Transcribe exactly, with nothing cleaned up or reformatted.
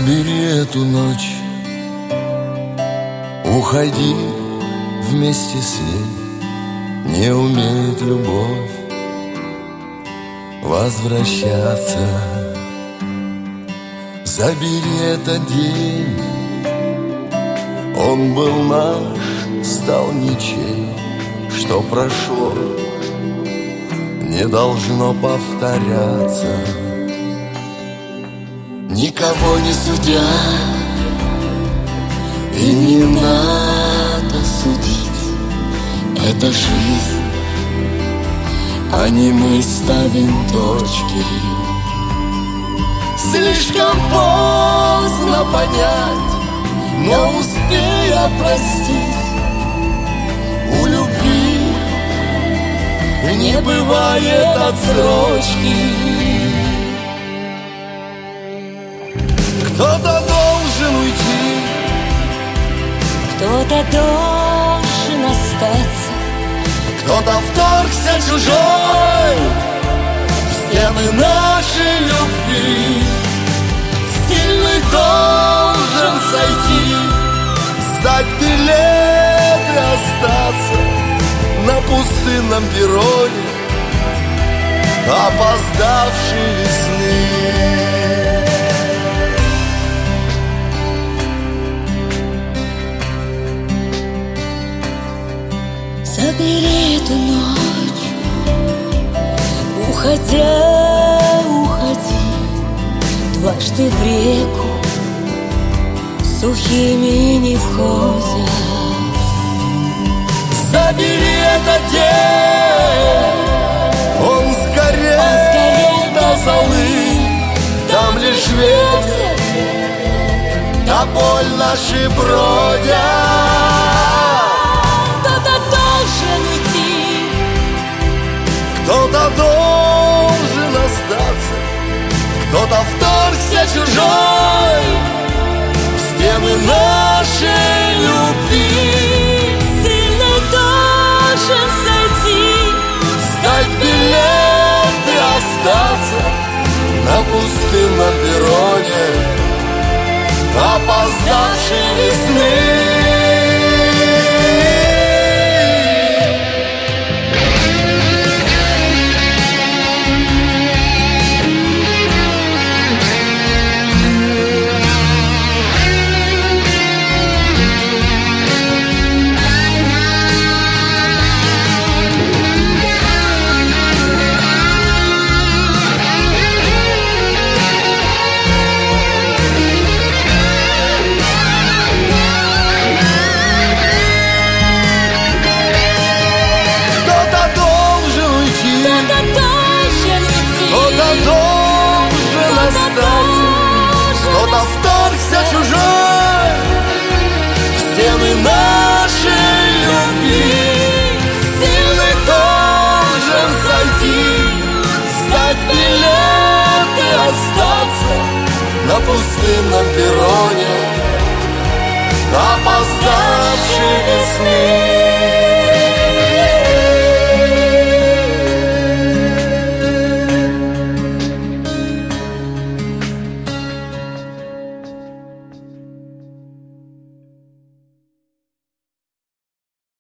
Забери эту ночь, уходи вместе с ней. Не умеет любовь возвращаться. Забери этот день, он был наш, стал ничей. Что прошло, не должно повторяться. Никого не судя, и не надо судить. Это жизнь, а не мы ставим точки. Слишком поздно понять, но успея простить. У любви не бывает отсрочки. Кто-то должен уйти, кто-то должен остаться, кто-то вторгся чужой в стены нашей любви. Сильный должен сойти, сдать билет и остаться на пустынном перроне опоздавшей весны. Забери эту ночь, уходя, уходи дважды в реку, сухими не входят. Забери этот день, он сгорел, Он сгорел до золы. Там лишь ветер, да боль наши бродят. Кто-то должен остаться, кто-то вторгся чужой в стены нашей любви. Сильный должен сойти, сдать билет и остаться на пустынном перроне опоздавшей весны. Кто-то вторгся чужой в стены нашей любви. Сильный должен сойти, сдать билет и остаться на пустынном перроне опоздавшей весны.